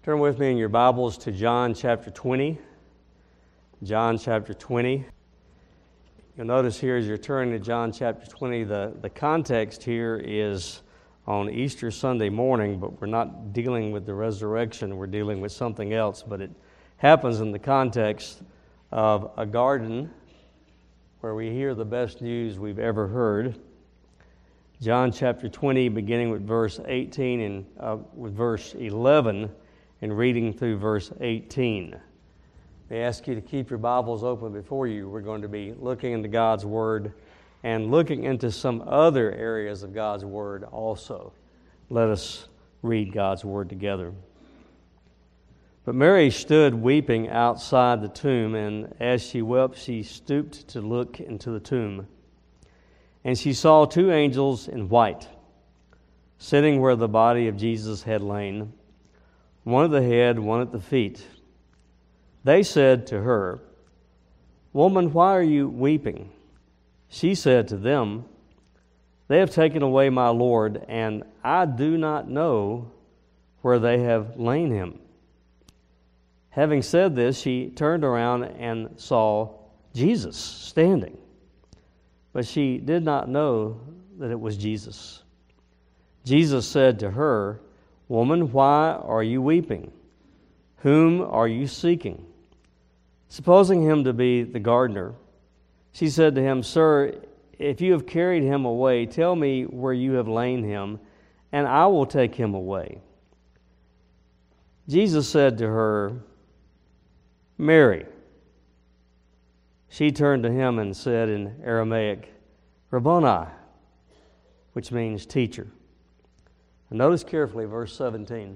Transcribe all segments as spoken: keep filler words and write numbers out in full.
Turn with me in your Bibles to John chapter twenty. John chapter twenty. You'll notice here as you're turning to John chapter twenty, the, the context here is on Easter Sunday morning, but we're not dealing with the resurrection, we're dealing with something else. But it happens in the context of a garden where we hear the best news we've ever heard. John chapter twenty, beginning with verse eighteen and uh, with verse eleven, and reading through verse eighteen. They ask you to keep your Bibles open before you. We're going to be looking into God's Word and looking into some other areas of God's Word also. Let us read God's Word together. But Mary stood weeping outside the tomb, and as she wept, she stooped to look into the tomb. And she saw two angels in white, sitting where the body of Jesus had lain, one at the head, one at the feet. They said to her, "Woman, why are you weeping?" She said to them, "They have taken away my Lord, and I do not know where they have lain him." Having said this, she turned around and saw Jesus standing, but she did not know that it was Jesus. Jesus said to her, "Woman, why are you weeping? Whom are you seeking?" Supposing him to be the gardener, she said to him, "Sir, if you have carried him away, tell me where you have lain him, and I will take him away." Jesus said to her, "Mary." She turned to him and said in Aramaic, "Rabboni," which means teacher. And notice carefully verse seventeen.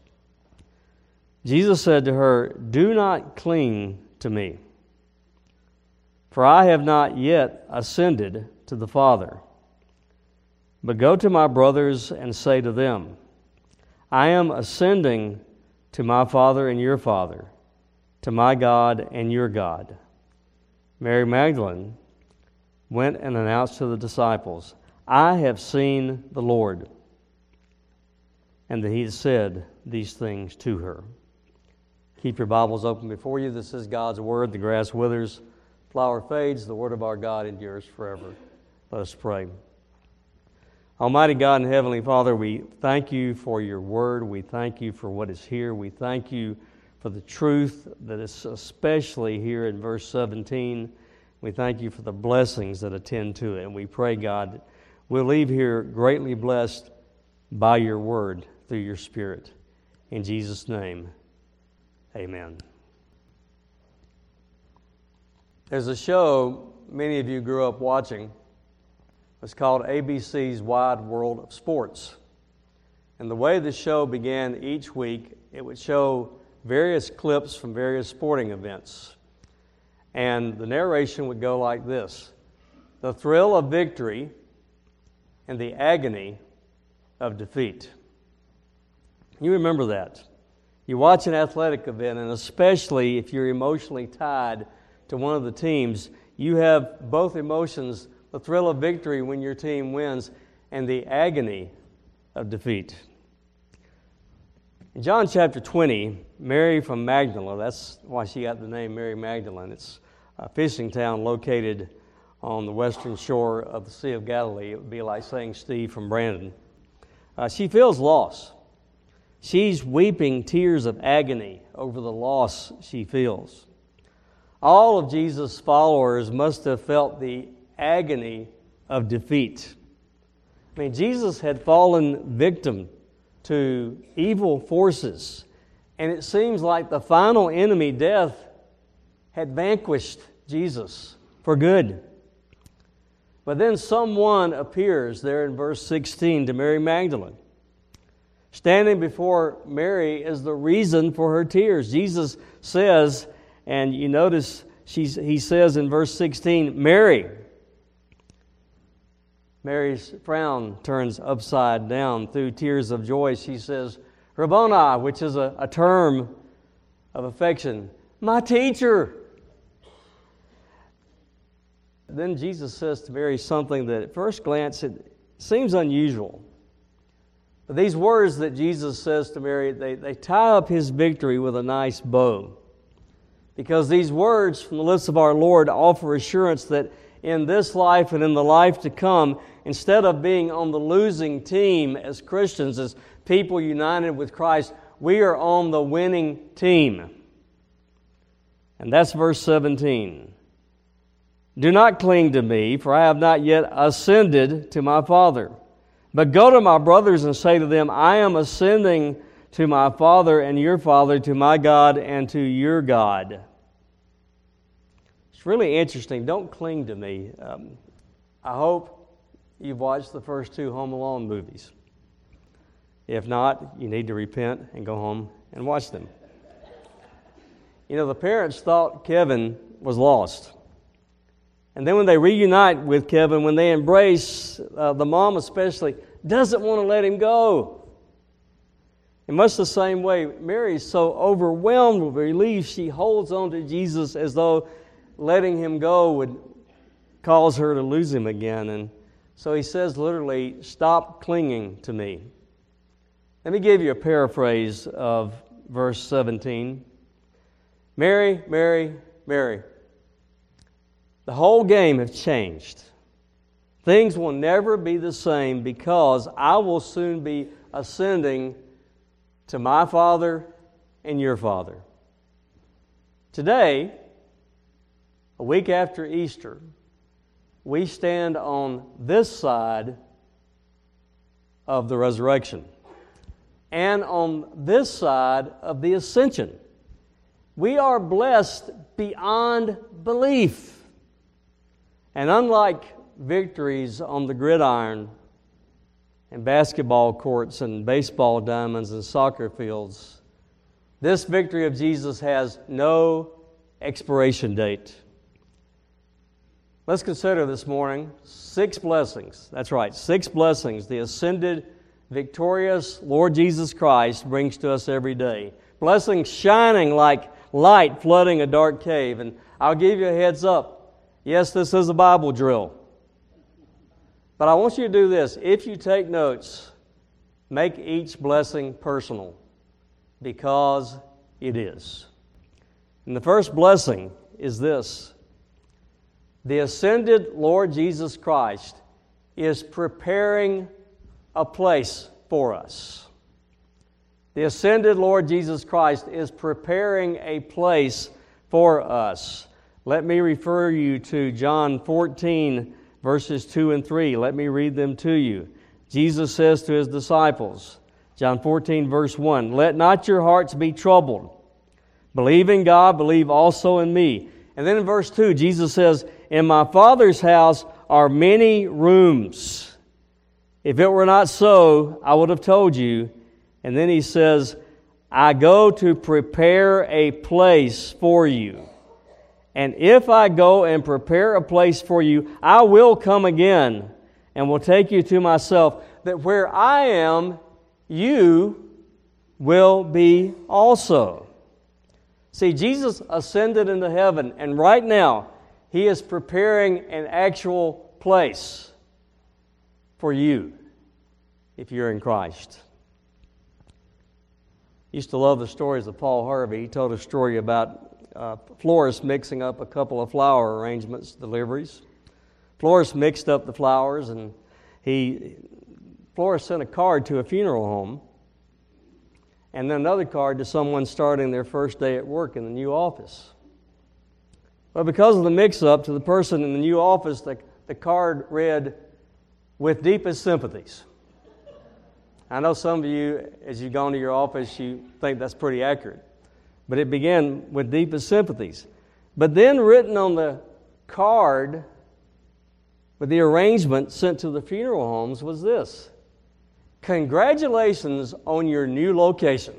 Jesus said to her, "Do not cling to me, for I have not yet ascended to the Father. But go to my brothers and say to them, I am ascending to my Father and your Father, to my God and your God." Mary Magdalene went and announced to the disciples, "I have seen the Lord," and that he had said these things to her. Keep your Bibles open before you. This is God's Word. The grass withers, flower fades, the Word of our God endures forever. Let us pray. Almighty God and Heavenly Father, we thank you for your Word. We thank you for what is here. We thank you for the truth that is especially here in verse seventeen. We thank you for the blessings that attend to it. And we pray, God, that we'll leave here greatly blessed by your Word through your Spirit. In Jesus' name, amen. There's a show many of you grew up watching. It's called A B C's Wide World of Sports. And the way the show began each week, it would show various clips from various sporting events. And the narration would go like this: the thrill of victory and the agony of defeat. You remember that. You watch an athletic event, and especially if you're emotionally tied to one of the teams, you have both emotions, the thrill of victory when your team wins and the agony of defeat. In John chapter twenty, Mary from Magdala, that's why she got the name Mary Magdalene. It's a fishing town located on the western shore of the Sea of Galilee. It would be like saying Steve from Brandon. Uh, she feels loss. She's weeping tears of agony over the loss she feels. All of Jesus' followers must have felt the agony of defeat. I mean, Jesus had fallen victim to evil forces, and it seems like the final enemy, death, had vanquished Jesus for good. But then someone appears there in verse sixteen to Mary Magdalene. Standing before Mary is the reason for her tears. Jesus says, and you notice she's, he says in verse sixteen, "Mary." Mary's frown turns upside down. Through tears of joy, she says, "Rabboni," which is a, a term of affection. "My teacher." Then Jesus says to Mary something that at first glance it seems unusual. But these words that Jesus says to Mary, they, they tie up his victory with a nice bow. Because these words from the lips of our Lord offer assurance that in this life and in the life to come, instead of being on the losing team as Christians, as people united with Christ, we are on the winning team. And that's verse seventeen. Do not cling to me, for I have not yet ascended to my Father. But go to my brothers and say to them, I am ascending to my Father and your Father, to my God and to your God. It's really interesting. Don't cling to me. Um, I hope you've watched the first two Home Alone movies. If not, you need to repent and go home and watch them. You know, the parents thought Kevin was lost. And then when they reunite with Kevin, when they embrace, uh, the mom especially, doesn't want to let him go. In much the same way, Mary is so overwhelmed with relief, she holds on to Jesus as though letting him go would cause her to lose him again. And so he says literally, stop clinging to me. Let me give you a paraphrase of verse seventeen. Mary, Mary, Mary. The whole game has changed. Things will never be the same because I will soon be ascending to my Father and your Father. Today, a week after Easter, we stand on this side of the resurrection and on this side of the ascension. We are blessed beyond belief. And unlike victories on the gridiron and basketball courts and baseball diamonds and soccer fields, this victory of Jesus has no expiration date. Let's consider this morning six blessings. That's right, six blessings the ascended, victorious Lord Jesus Christ brings to us every day. Blessings shining like light flooding a dark cave. And I'll give you a heads up. Yes, this is a Bible drill. But I want you to do this. If you take notes, make each blessing personal, because it is. And the first blessing is this. The ascended Lord Jesus Christ is preparing a place for us. The ascended Lord Jesus Christ is preparing a place for us. Let me refer you to John fourteen, verses two and three. Let me read them to you. Jesus says to his disciples, John fourteen, verse one, let not your hearts be troubled. Believe in God, believe also in me. And then in verse two, Jesus says, in my Father's house are many rooms. If it were not so, I would have told you. And then he says, I go to prepare a place for you. And if I go and prepare a place for you, I will come again and will take you to myself, that where I am, you will be also. See, Jesus ascended into heaven, and right now, He is preparing an actual place for you if you're in Christ. I used to love the stories of Paul Harvey. He told a story about Uh, florist mixing up a couple of flower arrangements, deliveries. Florist mixed up the flowers, and he, florist sent a card to a funeral home, and then another card to someone starting their first day at work in the new office. But because of the mix-up, to the person in the new office, the, the card read, with deepest sympathies. I know some of you, as you've gone to your office, you think that's pretty accurate. But it began with deepest sympathies. But then written on the card with the arrangement sent to the funeral homes was this: congratulations on your new location.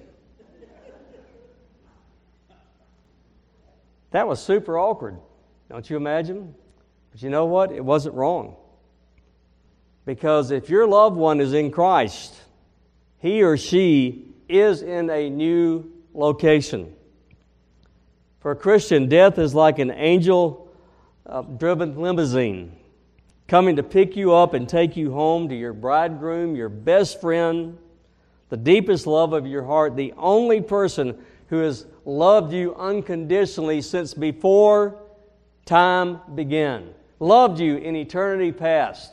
That was super awkward, don't you imagine? But you know what? It wasn't wrong. Because if your loved one is in Christ, he or she is in a new location. For a Christian, death is like an angel-driven uh, limousine coming to pick you up and take you home to your bridegroom, your best friend, the deepest love of your heart, the only person who has loved you unconditionally since before time began, loved you in eternity past.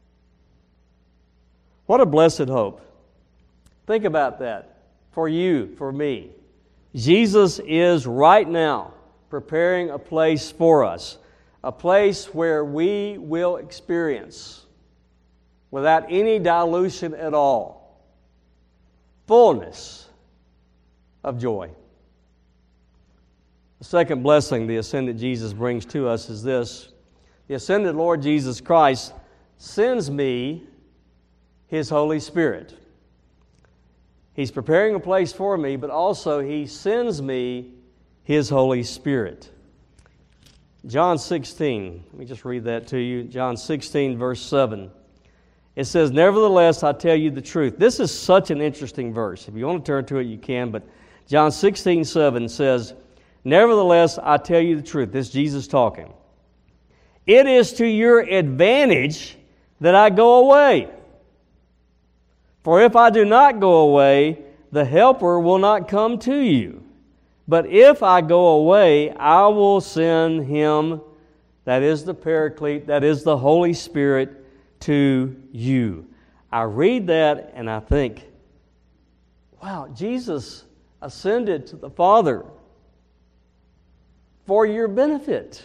What a blessed hope. Think about that for you, for me. Jesus is right now preparing a place for us, a place where we will experience, without any dilution at all, fullness of joy. The second blessing the ascended Jesus brings to us is this: the ascended Lord Jesus Christ sends me His Holy Spirit. He's preparing a place for me, but also He sends me His Holy Spirit. John sixteen, let me just read that to you. John sixteen, verse seven. It says, "Nevertheless, I tell you the truth." This is such an interesting verse. If you want to turn to it, you can, but John sixteen, seven says, "Nevertheless, I tell you the truth." This is Jesus talking. "It is to your advantage that I go away. For if I do not go away, the Helper will not come to you. But if I go away, I will send Him," that is the Paraclete, that is the Holy Spirit, "to you." I read that and I think, wow, Jesus ascended to the Father for your benefit.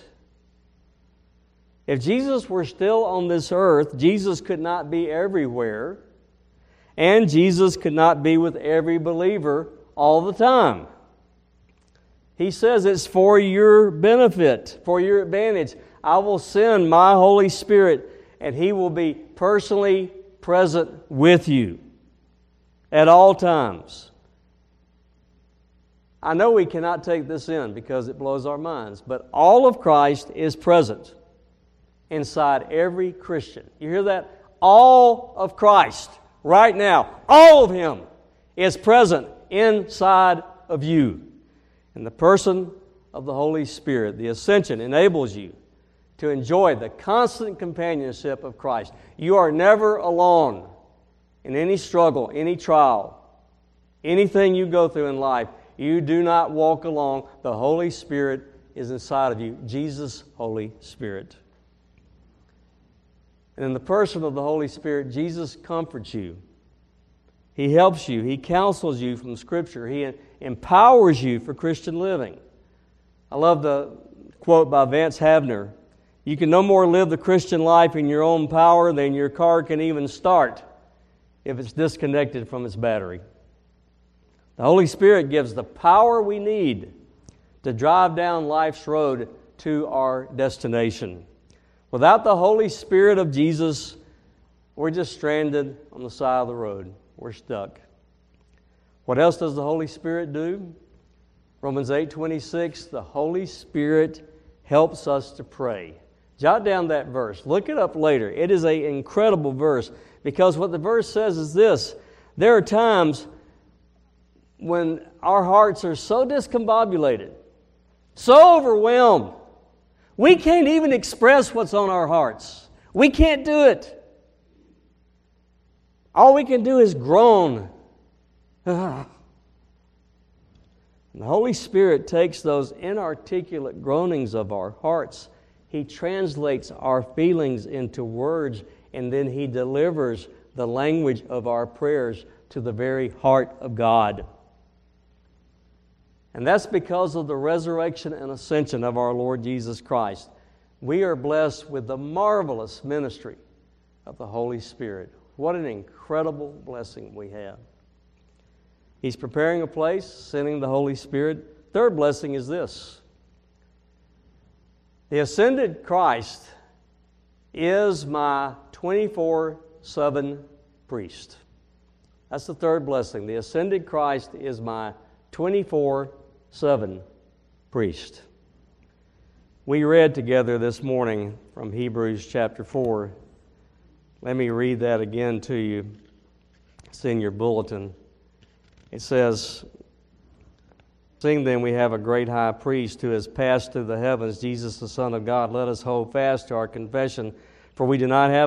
If Jesus were still on this earth, Jesus could not be everywhere, and Jesus could not be with every believer all the time. He says it's for your benefit, for your advantage. I will send my Holy Spirit, and He will be personally present with you at all times. I know we cannot take this in because it blows our minds, but all of Christ is present inside every Christian. You hear that? All of Christ, right now, all of Him is present inside of you. And the person of the Holy Spirit, the ascension, enables you to enjoy the constant companionship of Christ. You are never alone in any struggle, any trial, anything you go through in life. You do not walk alone. The Holy Spirit is inside of you, Jesus' Holy Spirit. And in the person of the Holy Spirit, Jesus comforts you. He helps you. He counsels you from Scripture. He empowers you for Christian living. I love the quote by Vance Havner: "You can no more live the Christian life in your own power than your car can even start if it's disconnected from its battery." The Holy Spirit gives the power we need to drive down life's road to our destination. Without the Holy Spirit of Jesus, we're just stranded on the side of the road. We're stuck. What else does the Holy Spirit do? Romans eight twenty-six, the Holy Spirit helps us to pray. Jot down that verse. Look it up later. It is an incredible verse, because what the verse says is this: there are times when our hearts are so discombobulated, so overwhelmed, we can't even express what's on our hearts. We can't do it. All we can do is groan. And the Holy Spirit takes those inarticulate groanings of our hearts. He translates our feelings into words, and then He delivers the language of our prayers to the very heart of God. And that's because of the resurrection and ascension of our Lord Jesus Christ. We are blessed with the marvelous ministry of the Holy Spirit. What an incredible blessing we have. He's preparing a place, sending the Holy Spirit. Third blessing is this: the ascended Christ is my twenty-four seven priest. That's the third blessing. The ascended Christ is my twenty-four seven priest. We read together this morning from Hebrews chapter four. Let me read that again to you. It's in your bulletin. It says, "Seeing then we have a great high priest who has passed through the heavens, Jesus the Son of God, let us hold fast to our confession. For we do not have a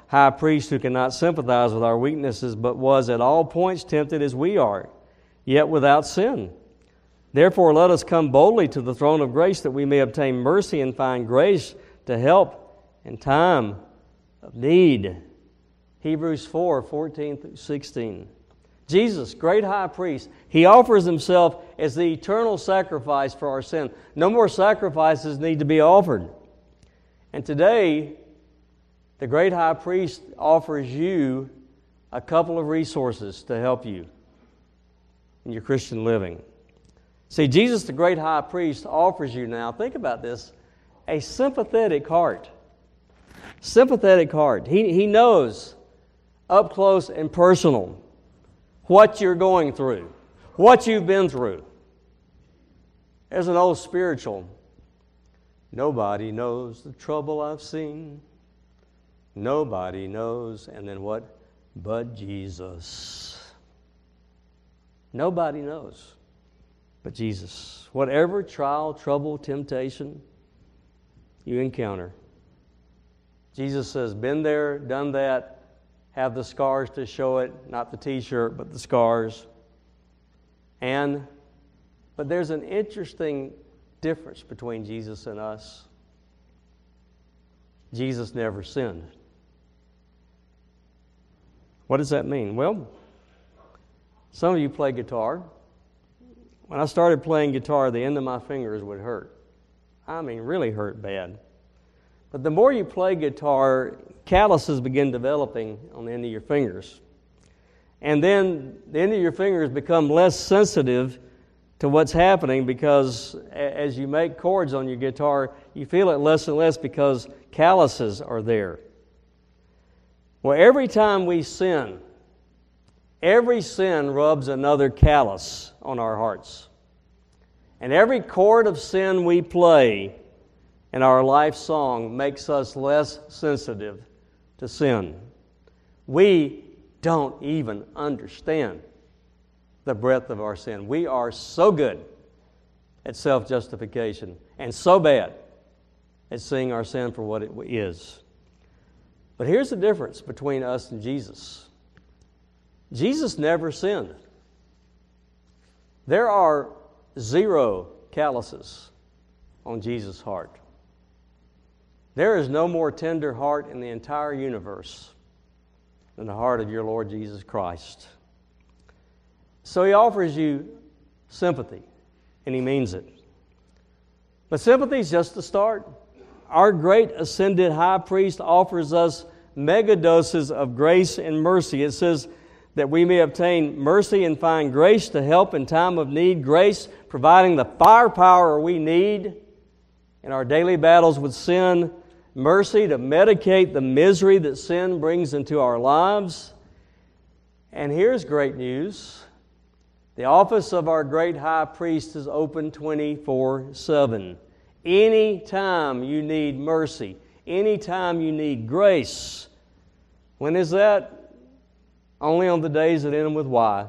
high priest who cannot sympathize with our weaknesses, but was at all points tempted as we are, yet without sin. Therefore, let us come boldly to the throne of grace that we may obtain mercy and find grace to help in time of need. Hebrews four, fourteen through sixteen. Jesus, great high priest, He offers Himself as the eternal sacrifice for our sin. No more sacrifices need to be offered. And today, the great high priest offers you a couple of resources to help you in your Christian living. See, Jesus, the great high priest, offers you now, think about this, a sympathetic heart. Sympathetic heart. He, he knows up close and personal what you're going through, what you've been through. There's an old spiritual, nobody knows the trouble I've seen. Nobody knows, and then what? But Jesus. Nobody knows but Jesus. Whatever trial, trouble, temptation you encounter, Jesus says, been there, done that, have the scars to show it, not the t-shirt, but the scars. And, but there's an interesting difference between Jesus and us. Jesus never sinned. What does that mean? Well, some of you play guitar. When I started playing guitar, the end of my fingers would hurt. I mean, really hurt bad. But the more you play guitar, calluses begin developing on the end of your fingers. And then the end of your fingers become less sensitive to what's happening because as you make chords on your guitar, you feel it less and less because calluses are there. Well, every time we sin, every sin rubs another callus on our hearts. And every chord of sin we play in our life song makes us less sensitive to sin. We don't even understand the breadth of our sin. We are so good at self-justification and so bad at seeing our sin for what it is. But here's the difference between us and Jesus. Jesus never sinned. There are zero calluses on Jesus' heart. There is no more tender heart in the entire universe than the heart of your Lord Jesus Christ. So He offers you sympathy, and He means it. But sympathy is just the start. Our great ascended high priest offers us mega doses of grace and mercy. It says that we may obtain mercy and find grace to help in time of need. Grace providing the firepower we need in our daily battles with sin. Mercy to medicate the misery that sin brings into our lives. And here's great news. The office of our great high priest is open twenty-four seven. Anytime you need mercy, anytime you need grace. When is that? Only on the days that end with Y.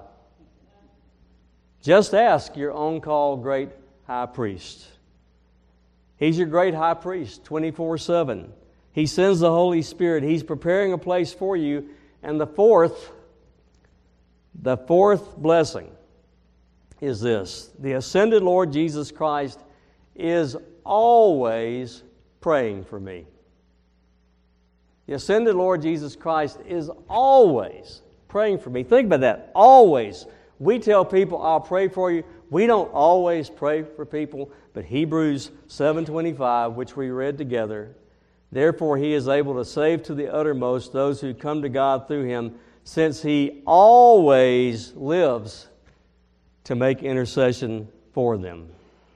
Just ask your on-call great high priest. He's your great high priest, twenty-four seven. He sends the Holy Spirit. He's preparing a place for you. And the fourth, the fourth blessing is this. The ascended Lord Jesus Christ is always praying for me. The ascended Lord Jesus Christ is always praying for me. Think about that. Always. We tell people, I'll pray for you. We don't always pray for people, but Hebrews seven twenty-five, which we read together, therefore He is able to save to the uttermost those who come to God through Him, since He always lives to make intercession for them.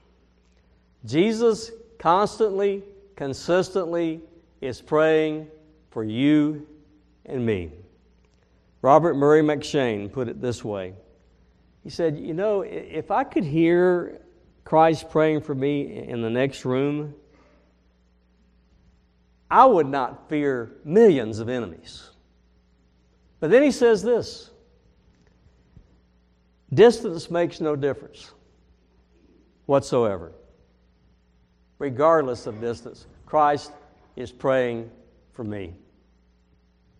Jesus constantly, consistently is praying for you and me. Robert Murray McShane put it this way. He said, you know, if I could hear Christ praying for me in the next room, I would not fear millions of enemies. But then he says this, distance makes no difference whatsoever. Regardless of distance, Christ is praying for me.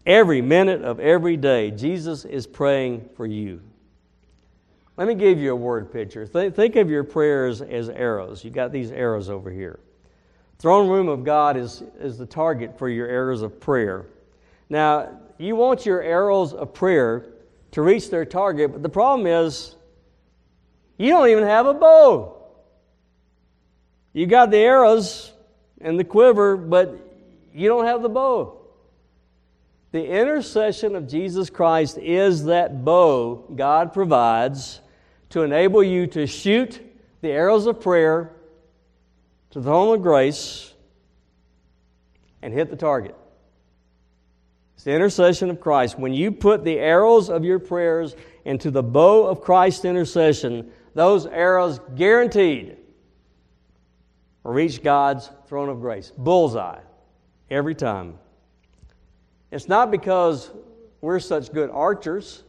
Every minute of every day, Jesus is praying for you. Let me give you a word picture. Th- think of your prayers as arrows. You got these arrows over here. Throne room of God is, is the target for your arrows of prayer. Now, you want your arrows of prayer to reach their target, but the problem is you don't even have a bow. You got the arrows and the quiver, but you don't have the bow. The intercession of Jesus Christ is that bow God provides to enable you to shoot the arrows of prayer to the throne of grace and hit the target. It's the intercession of Christ. When you put the arrows of your prayers into the bow of Christ's intercession, those arrows guaranteed will reach God's throne of grace. Bullseye. Every time. It's not because we're such good archers.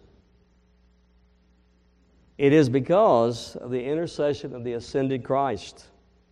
It is because of the intercession of the ascended Christ.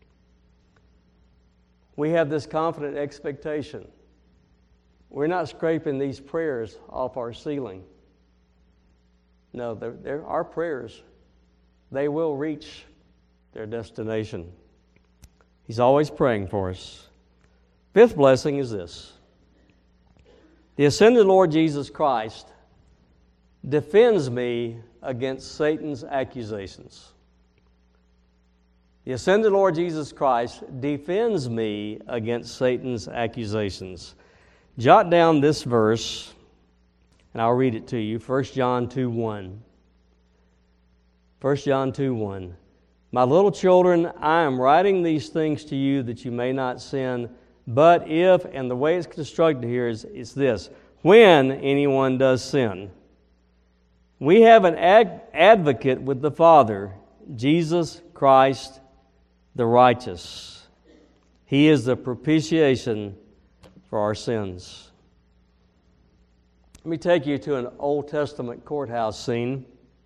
We have this confident expectation. We're not scraping these prayers off our ceiling. No, they're, they're, our prayers, they will reach their destination. He's always praying for us. Fifth blessing is this. The ascended Lord Jesus Christ defends me against Satan's accusations. The ascended Lord Jesus Christ defends me against Satan's accusations. Jot down this verse, and I'll read it to you. First John two one. First John two one. My little children, I am writing these things to you that you may not sin. But if, and the way it's constructed here is, is this, when anyone does sin, we have an ad- advocate with the Father, Jesus Christ the righteous. He is the propitiation for our sins. Let me take you to an Old Testament courthouse scene.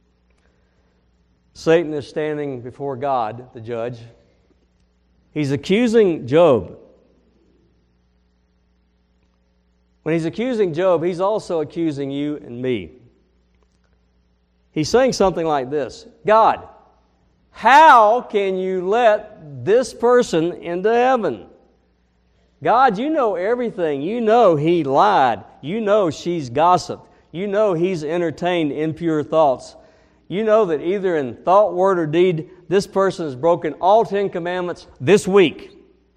Satan is standing before God, the judge. He's accusing Job. When he's accusing Job, he's also accusing you and me. He's saying something like this, God, how can you let this person into heaven? God, you know everything. You know he lied. You know she's gossiped. You know he's entertained impure thoughts. You know that either in thought, word, or deed, this person has broken all Ten Commandments this week.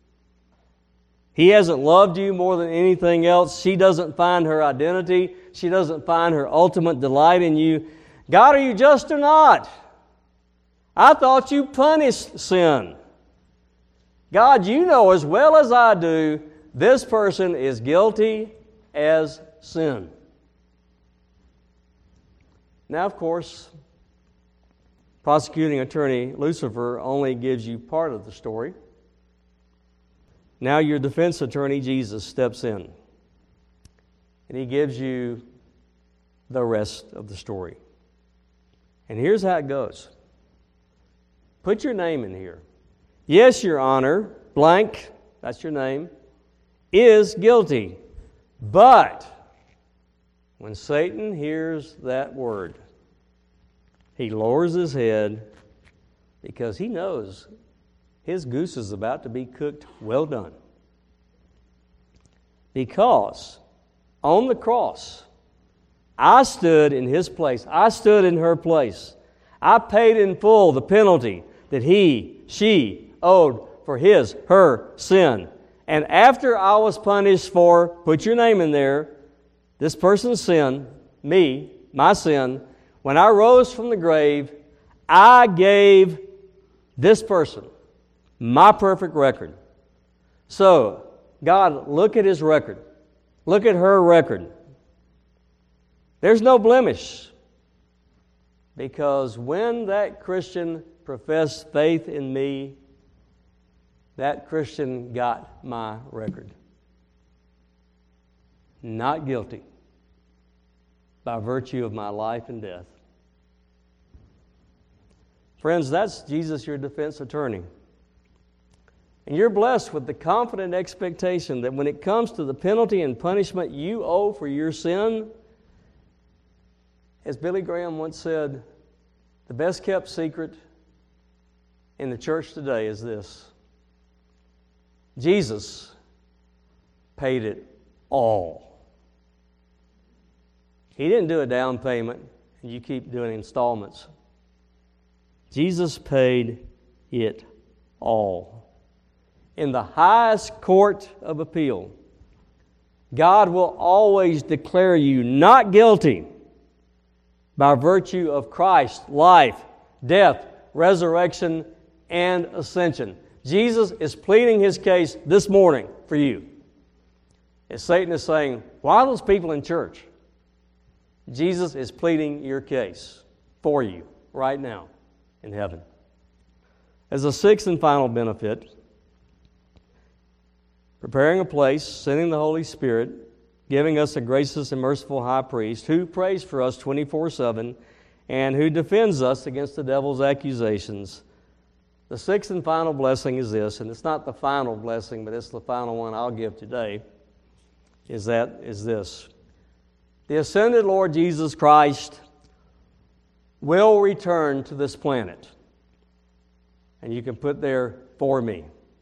He hasn't loved you more than anything else. She doesn't find her identity. She doesn't find her ultimate delight in you. God, are you just or not? I thought you punished sin. God, you know as well as I do, this person is guilty as sin. Now, of course, prosecuting attorney Lucifer only gives you part of the story. Now your defense attorney, Jesus, steps in, and he gives you the rest of the story. And here's how it goes. Put your name in here. Yes, Your Honor, blank, that's your name, is guilty. But when Satan hears that word, he lowers his head because he knows his goose is about to be cooked well done. Because on the cross, I stood in his place. I stood in her place. I paid in full the penalty that he, she owed for his, her sin. And after I was punished for, put your name in there, this person's sin, me, my sin, when I rose from the grave, I gave this person my perfect record. So, God, look at his record. Look at her record. There's no blemish. Because when that Christian professed faith in me, that Christian got my record. Not guilty by virtue of my life and death. Friends, that's Jesus, your defense attorney. And you're blessed with the confident expectation that when it comes to the penalty and punishment you owe for your sin, as Billy Graham once said, the best kept secret in the church today is this: Jesus paid it all. He didn't do a down payment and you keep doing installments. Jesus paid it all. In the highest court of appeal, God will always declare you not guilty by virtue of Christ's life, death, resurrection, and ascension. Jesus is pleading His case this morning for you. And Satan is saying, why are those people in church? Jesus is pleading your case for you right now in heaven. As a sixth and final benefit, preparing a place, sending the Holy Spirit, giving us a gracious and merciful high priest who prays for us twenty-four seven and who defends us against the devil's accusations. The sixth and final blessing is this, and it's not the final blessing, but it's the final one I'll give today, is that is this. The ascended Lord Jesus Christ will return to this planet. And you can put there, for me.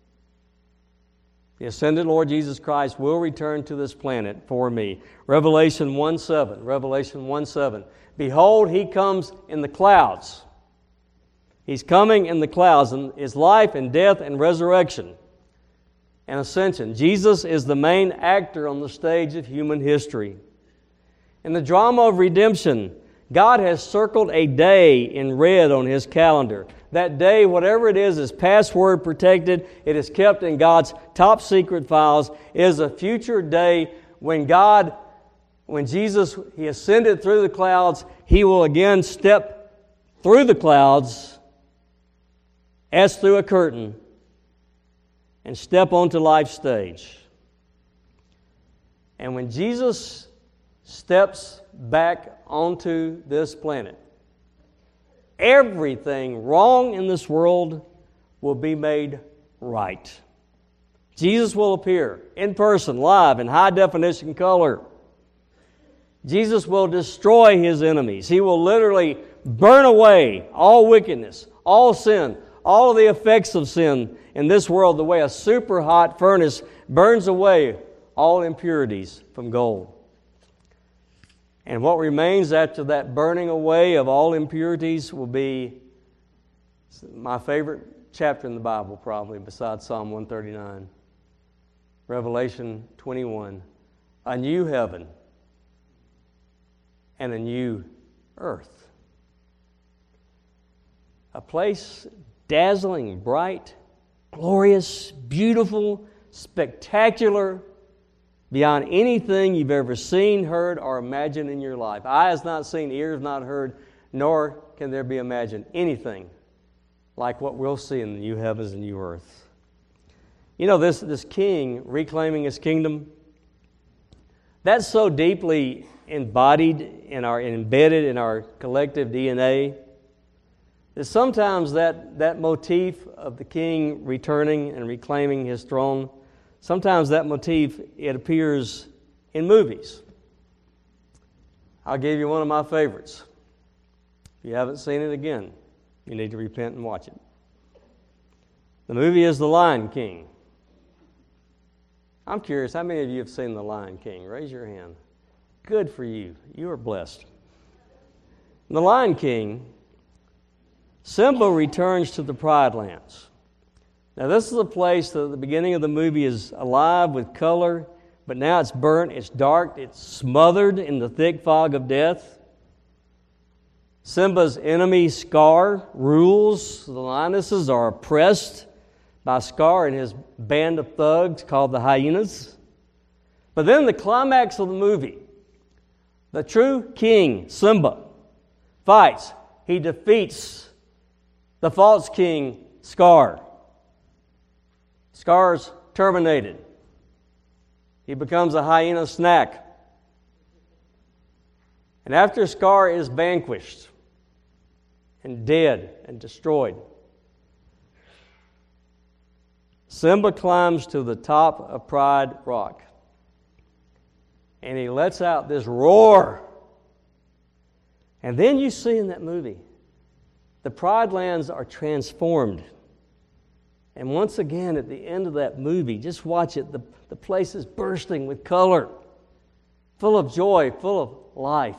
The ascended Lord Jesus Christ will return to this planet for me. Revelation one seven. Revelation one seven. Behold, He comes in the clouds. He's coming in the clouds, and His life and death and resurrection and ascension. Jesus is the main actor on the stage of human history. In the drama of redemption, God has circled a day in red on His calendar. That day, whatever it is, is password protected. It is kept in God's top secret files. It is a future day when God, when Jesus, He ascended through the clouds, He will again step through the clouds as through a curtain and step onto life's stage. And when Jesus steps back onto this planet, everything wrong in this world will be made right. Jesus will appear in person, live, in high definition color. Jesus will destroy His enemies. He will literally burn away all wickedness, all sin, all of the effects of sin in this world the way a super hot furnace burns away all impurities from gold. And what remains after that burning away of all impurities will be my favorite chapter in the Bible, probably, besides Psalm one thirty-nine. Revelation twenty-one. A new heaven and a new earth. A place dazzling, bright, glorious, beautiful, spectacular, beyond anything you've ever seen, heard, or imagined in your life. Eye has not seen, ears not heard, nor can there be imagined anything like what we'll see in the new heavens and new earth. You know, this, this king reclaiming his kingdom, that's so deeply embodied in our, embedded in our collective D N A that sometimes that, that motif of the king returning and reclaiming his throne, sometimes that motif, it appears in movies. I'll give you one of my favorites. If you haven't seen it again, you need to repent and watch it. The movie is The Lion King. I'm curious, how many of you have seen The Lion King? Raise your hand. Good for you. You are blessed. In The Lion King, Simba returns to the Pride Lands. Now, this is a place that at the beginning of the movie is alive with color, but now it's burnt, it's dark, it's smothered in the thick fog of death. Simba's enemy, Scar, rules. The lionesses are oppressed by Scar and his band of thugs called the Hyenas. But then the climax of the movie, the true king, Simba, fights. He defeats the false king, Scar. Scar's terminated. He becomes a hyena snack. And after Scar is vanquished and dead and destroyed, Simba climbs to the top of Pride Rock, and he lets out this roar. And then you see in that movie, the Pride Lands are transformed. And once again, at the end of that movie, just watch it, the, the place is bursting with color, full of joy, full of life.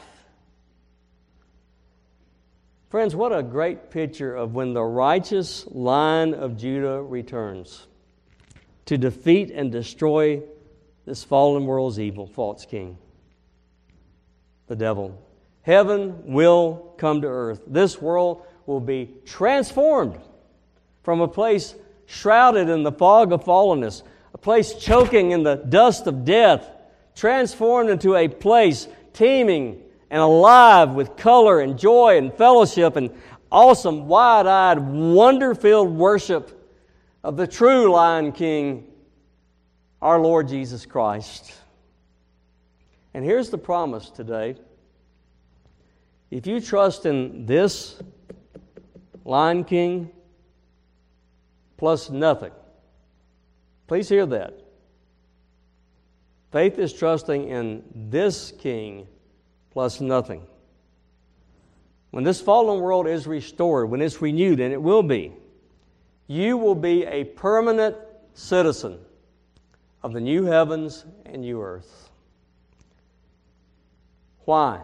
Friends, what a great picture of when the righteous Lion of Judah returns to defeat and destroy this fallen world's evil, false king, the devil. Heaven will come to earth. This world will be transformed from a place shrouded in the fog of fallenness, a place choking in the dust of death, transformed into a place teeming and alive with color and joy and fellowship and awesome, wide-eyed, wonder-filled worship of the true Lion King, our Lord Jesus Christ. And here's the promise today. If you trust in this Lion King plus nothing, please hear that. Faith is trusting in this King plus nothing. When this fallen world is restored, when it's renewed, and it will be, you will be a permanent citizen of the new heavens and new earth. Why?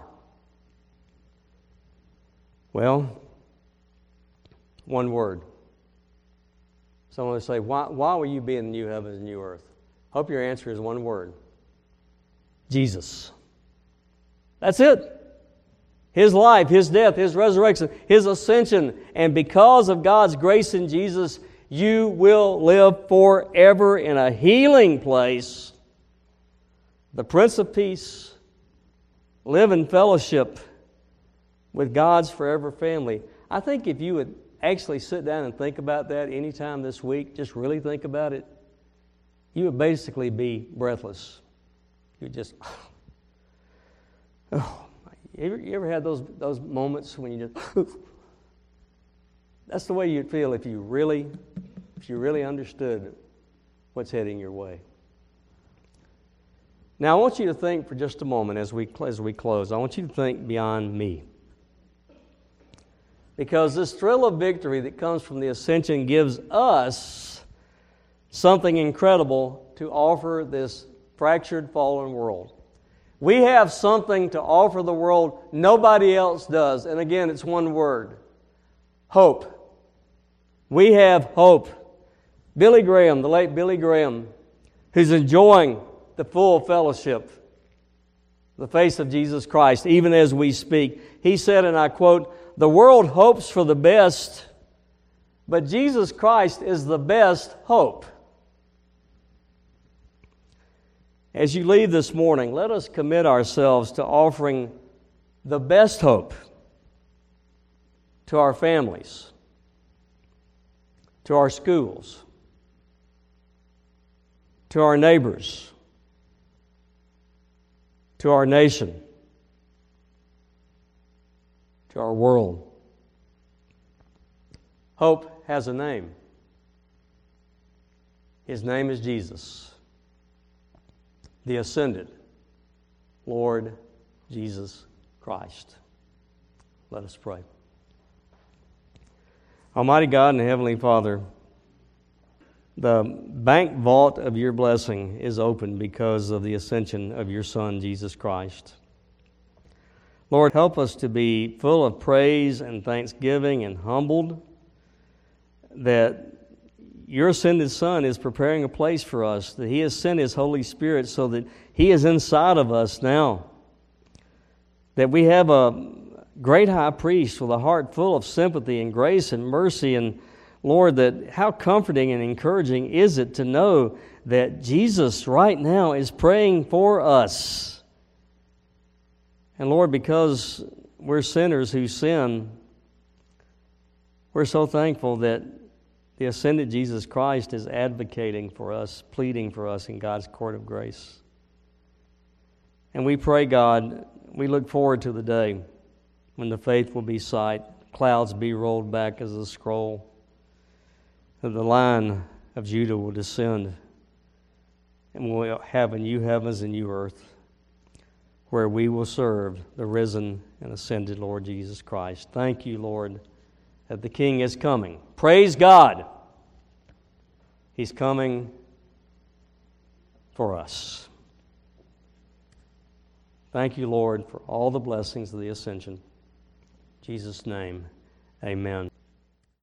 Well, one word. Someone will say, why, why will you be in the new heavens and new earth? Hope your answer is one word. Jesus. That's it. His life, His death, His resurrection, His ascension. And because of God's grace in Jesus, you will live forever in a healing place. The Prince of Peace. Live in fellowship with God's forever family. I think if you would actually sit down and think about that anytime this week, just really think about it, you would basically be breathless. You would just... Oh, you ever, you ever had those those moments when you just... That's the way you'd feel if you really, if you really understood what's heading your way. Now, I want you to think for just a moment as we as we close. I want you to think beyond me. Because this thrill of victory that comes from the ascension gives us something incredible to offer this fractured, fallen world. We have something to offer the world nobody else does. And again, it's one word. Hope. We have hope. Billy Graham, the late Billy Graham, who's enjoying the full fellowship, the face of Jesus Christ, even as we speak. He said, and I quote, "The world hopes for the best, but Jesus Christ is the best hope." As you leave this morning, let us commit ourselves to offering the best hope to our families, to our schools, to our neighbors, to our nation, to our world. Hope has a name. His name is Jesus, the ascended Lord Jesus Christ. Let us pray. Almighty God and Heavenly Father, the bank vault of your blessing is open because of the ascension of your Son, Jesus Christ. Lord, help us to be full of praise and thanksgiving and humbled that your ascended Son is preparing a place for us, that He has sent His Holy Spirit so that He is inside of us now, that we have a great high priest with a heart full of sympathy and grace and mercy. And Lord, that how comforting and encouraging is it to know that Jesus right now is praying for us. And Lord, because we're sinners who sin, we're so thankful that the ascended Jesus Christ is advocating for us, pleading for us in God's court of grace. And we pray, God, we look forward to the day when the faith will be sight, clouds be rolled back as a scroll, that the Lion of Judah will descend, and we'll have a new heavens and new earth where we will serve the risen and ascended Lord Jesus Christ. Thank you, Lord, that the King is coming. Praise God! He's coming for us. Thank you, Lord, for all the blessings of the ascension. In Jesus' name, amen.